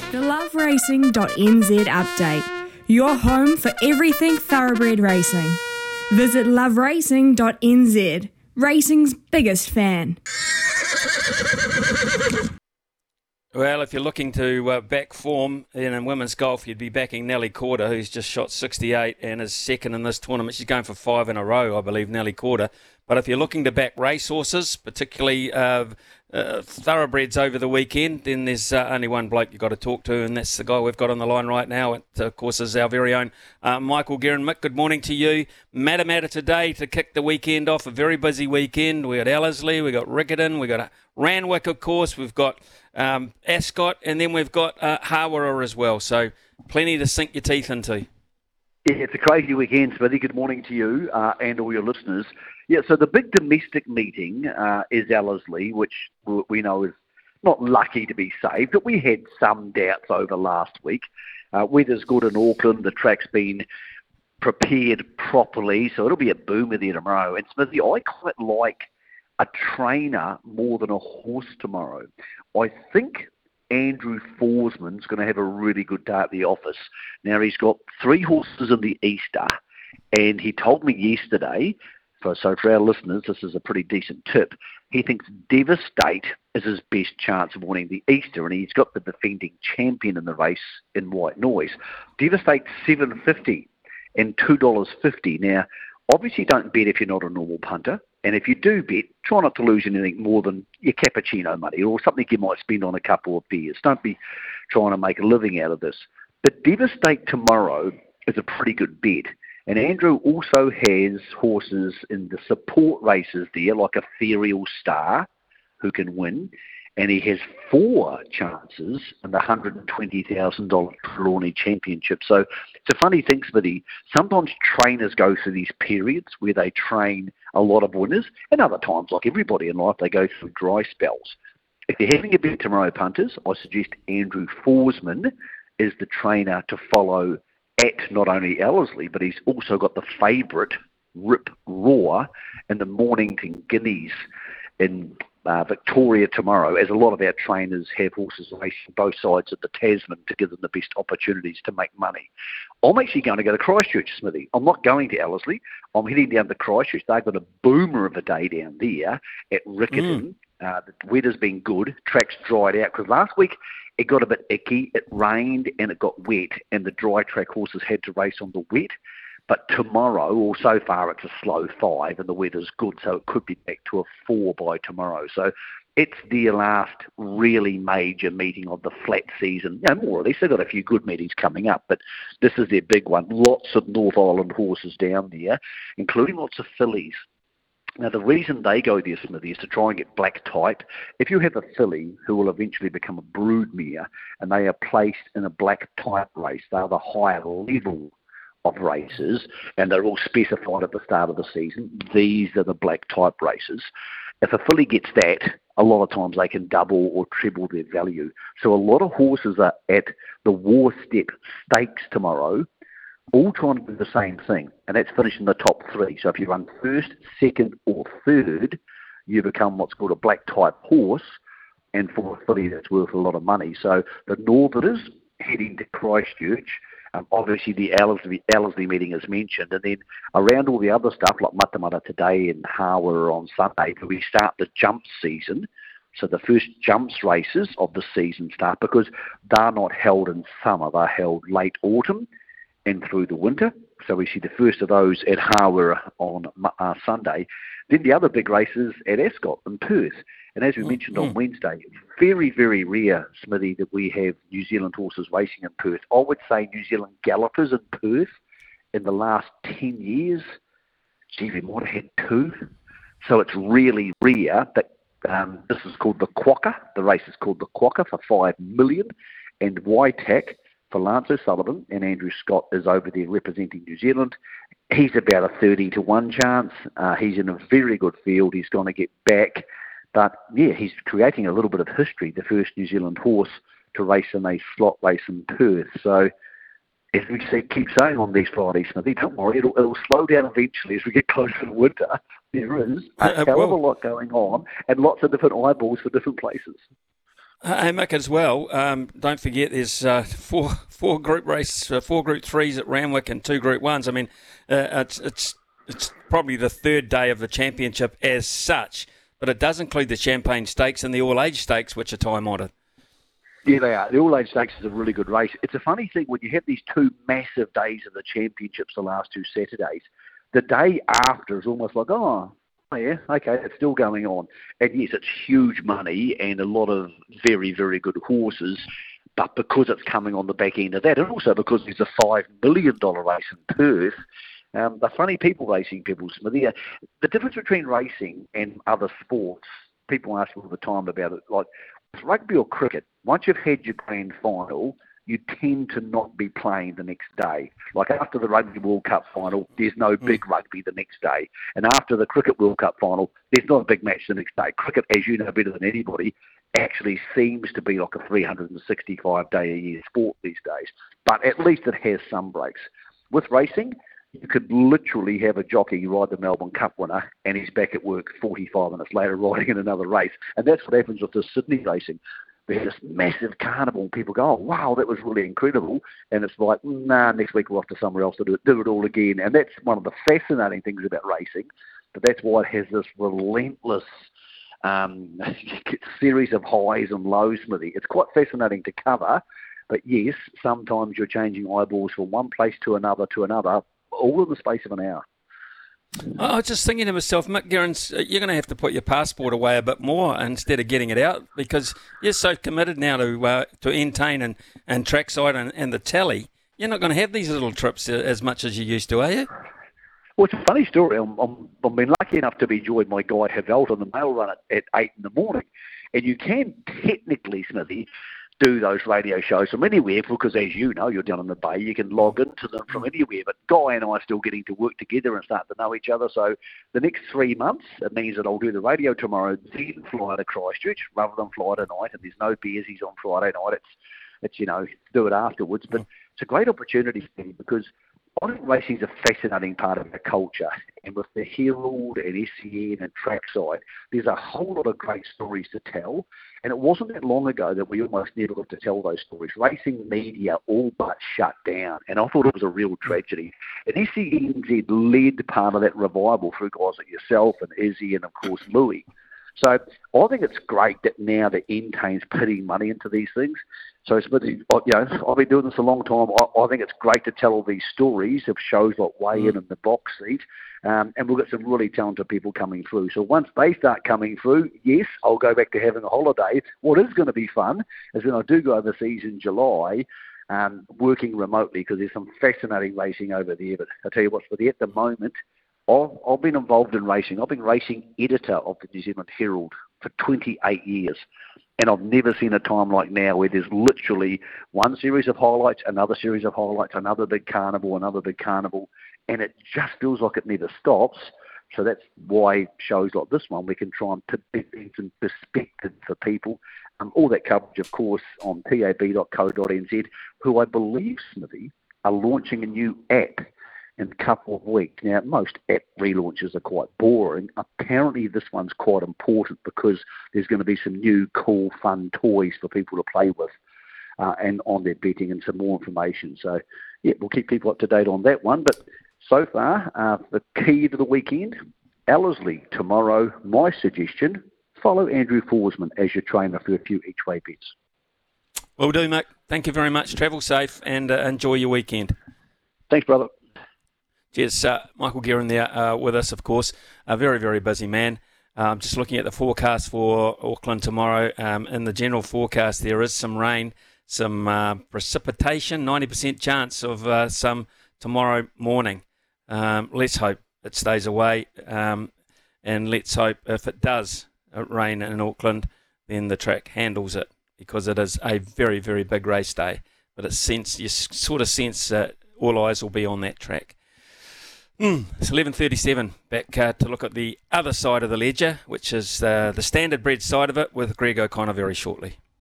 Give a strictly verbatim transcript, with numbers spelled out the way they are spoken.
The love racing dot n z update. Your home for everything thoroughbred racing. Visit love racing dot n z, racing's biggest fan. Well, if you're looking to uh, back form in, in women's golf, you'd be backing Nelly Corder, who's just shot sixty-eight and is second in this tournament. She's going for five in a row, I believe, Nelly Corder. But if you're looking to back racehorses, particularly uh, uh, thoroughbreds over the weekend, then there's uh, only one bloke you've got to talk to, and that's the guy we've got on the line right now. It, of course, is our very own uh, Michael Guerin. Mick, good morning to you. Matter Matter today to kick the weekend off, a very busy weekend. We got Ellerslie, we got Riccarton, we got Randwick, of course, we've got um, Ascot, and then we've got uh, Hawera as well. So plenty to sink your teeth into. Yeah, it's a crazy weekend, Smithy. Good morning to you uh, and all your listeners. Yeah, so the big domestic meeting uh, is Ellerslie, which we know is not lucky to be saved, but we had some doubts over last week. Uh, weather's good in Auckland. The track's been prepared properly, so it'll be a boomer there tomorrow. And Smithy, I quite like a trainer more than a horse tomorrow. I think Andrew Forsman's going to have a really good day at the office. Now, he's got three horses in the Easter, and he told me yesterday, for, so for our listeners, this is a pretty decent tip, he thinks Devastate is his best chance of winning the Easter, and he's got the defending champion in the race in White Noise. Devastate seven dollars fifty and two dollars fifty. Now, obviously don't bet if you're not a normal punter, and if you do bet, try not to lose anything more than your cappuccino money or something you might spend on a couple of beers. Don't be trying to make a living out of this. But Devastate tomorrow is a pretty good bet. And Andrew also has horses in the support races there, like Ethereal Star, who can win. And he has four chances in the one hundred twenty thousand dollars Trelawney Championship. So it's a funny thing, Smithy. Sometimes trainers go through these periods where they train a lot of winners, and other times, like everybody in life, they go through dry spells. If you're having a bet tomorrow, punters, I suggest Andrew Forsman is the trainer to follow at not only Ellerslie, but he's also got the favourite, Rip Roar, and the Mornington Guineas in uh, Victoria tomorrow, as a lot of our trainers have horses racing both sides of the Tasman to give them the best opportunities to make money. I'm actually going to go to Christchurch, Smithy. I'm not going to Ellerslie. I'm heading down to Christchurch. They've got a boomer of a day down there at Riccarton. Mm. Uh, the weather's been good. Track's dried out because last week it got a bit icky. It rained and it got wet, and the dry track horses had to race on the wet. But tomorrow, or so far, it's a slow five, and the weather's good, so it could be back to a four by tomorrow. So it's their last really major meeting of the flat season. You know, more or less, they've got a few good meetings coming up, but this is their big one. Lots of North Island horses down there, including lots of fillies. Now, the reason they go there, Smithy, is to try and get black type. If you have a filly who will eventually become a broodmare and they are placed in a black type race, they are the higher level of races, and they're all specified at the start of the season. These are the black type races. If a filly gets that, a lot of times they can double or treble their value. So a lot of horses are at the War Step Stakes tomorrow, all trying to do the same thing, and that's finishing the top three. So if you run first, second, or third, you become what's called a black type horse, and for a filly that's worth a lot of money. So the Northerners heading to Christchurch, um, obviously the Ellerslie, Ellerslie meeting is mentioned, and then around all the other stuff like Matamata today and Hawera on Sunday, where we start the jump season. So the first jumps races of the season start, because they're not held in summer, they're held late autumn and through the winter. So we see the first of those at Hawera on uh, Sunday. Then the other big races at Ascot in Perth. And as we mm, mentioned mm. on Wednesday, very, very rare, Smithy, that we have New Zealand horses racing in Perth. I would say New Zealand gallopers in Perth in the last ten years, gee, we might have had two. So it's really rare that um, this is called the Quokka. The race is called the Quokka for five million dollars. And Waitak for Lance O'Sullivan, and Andrew Scott is over there representing New Zealand. He's about a thirty to one chance. Uh, he's in a very good field. He's going to get back. But, yeah, he's creating a little bit of history, the first New Zealand horse to race in a slot race in Perth. So, as we say, keep saying on these Fridays, Smithy, don't worry, it'll, it'll slow down eventually as we get closer to winter. There is a hell of a lot going on and lots of different eyeballs for different places. Uh, hey, Mick, as well, um, don't forget there's uh, four four group race, uh, four group threes at Randwick and two group ones. I mean, uh, it's it's it's probably the third day of the championship as such, but it does include the Champagne Stakes and the All-Age Stakes, which are time-honoured. Yeah, they are. The All-Age Stakes is a really good race. It's a funny thing, when you have these two massive days of the championships, the last two Saturdays, the day after is almost like, oh, Oh, yeah, okay, it's still going on. And yes, it's huge money and a lot of very, very good horses, but because it's coming on the back end of that, and also because there's a five million dollars race in Perth, um, the funny people racing people, Smithy, uh, the difference between racing and other sports, people ask me all the time about it, like with rugby or cricket, once you've had your grand final, you tend to not be playing the next day. Like after the Rugby World Cup final, there's no big rugby the next day. And after the Cricket World Cup final, there's not a big match the next day. Cricket, as you know better than anybody, actually seems to be like a three hundred sixty-five day a year sport these days. But at least it has some breaks. With racing, you could literally have a jockey ride the Melbourne Cup winner and he's back at work forty-five minutes later riding in another race. And that's what happens with the Sydney racing. There's this massive carnival. People go, oh, wow, that was really incredible. And it's like, nah, next week we're off to somewhere else to do it, do it all again. And that's one of the fascinating things about racing. But that's why it has this relentless um, series of highs and lows, Smithy. It's quite fascinating to cover. But yes, sometimes you're changing eyeballs from one place to another to another, all in the space of an hour. I was just thinking to myself, Mick Guerins, you're going to have to put your passport away a bit more instead of getting it out, because you're so committed now to uh, to Entain and, and Trackside and, and the Tally. You're not going to have these little trips as much as you used to, are you? Well, it's a funny story. I'm, I'm, I've been lucky enough to be joined by Guy Havelt on the mail run at, at eight in the morning. And you can technically, Smithy, do those radio shows from anywhere, because as you know, you're down in the Bay, you can log into them from anywhere. But Guy and I are still getting to work together and start to know each other. So the next three months, it means that I'll do the radio tomorrow, then fly to Christchurch rather than fly tonight. And there's no beersies on Friday night. It's, it's you know, do it afterwards. But it's a great opportunity for me, because I think racing is a fascinating part of our culture, and with the Herald and S C N and Trackside, there's a whole lot of great stories to tell, and it wasn't that long ago that we almost never got to tell those stories. Racing media all but shut down, and I thought it was a real tragedy. And S C N Z led part of that revival through guys like yourself and Izzy and, of course, Louis. So I think it's great that now the Entain's putting money into these things. So, you know, I've been doing this a long time. I, I think it's great to tell all these stories of shows like Weigh In and The Box Seat, um, and we'll get some really talented people coming through. So once they start coming through, yes, I'll go back to having a holiday. What is going to be fun is when I do go overseas in July, um, working remotely, because there's some fascinating racing over there. But I'll tell you what, for the, at the moment, I've, I've been involved in racing. I've been racing editor of the New Zealand Herald for twenty-eight years. And I've never seen a time like now where there's literally one series of highlights, another series of highlights, another big carnival, another big carnival. And it just feels like it never stops. So that's why shows like this one, we can try and put things in perspective for people. Um, all that coverage, of course, on tab dot co dot n z, who I believe, Smithy, are launching a new app in a couple of weeks. Now, most app relaunches are quite boring. Apparently, this one's quite important, because there's going to be some new, cool, fun toys for people to play with uh, and on their betting, and some more information. So, yeah, we'll keep people up to date on that one. But so far, uh, the key to the weekend, Ellerslie tomorrow. My suggestion, follow Andrew Forsman as your trainer for a few each-way bets. Will do, Mick. Thank you very much. Travel safe and uh, enjoy your weekend. Thanks, brother. Cheers. Uh, Michael Guerin there uh, with us, of course. A very, very busy man. Um, just looking at the forecast for Auckland tomorrow. Um, in the general forecast, there is some rain, some uh, precipitation, ninety percent chance of uh, some tomorrow morning. Um, let's hope it stays away. Um, and let's hope if it does rain in Auckland, then the track handles it, because it is a very, very big race day. But it's sense, you sort of sense that all eyes will be on that track. Mm, it's eleven thirty-seven. Back uh, to look at the other side of the ledger, which is uh, the standard bred side of it, with Greg O'Connor very shortly.